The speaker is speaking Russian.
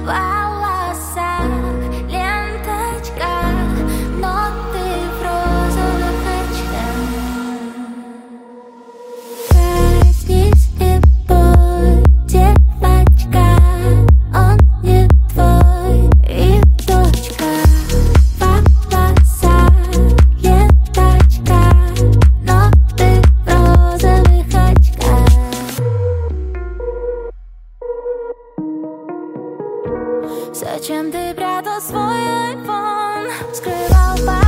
волосах ленточка, но ты в розовых очках. Проснись и пой, девочка, он не твой и точка. В волосах ленточка, но ты в розовых очках. Зачем ты прятал свой айфон, скрывал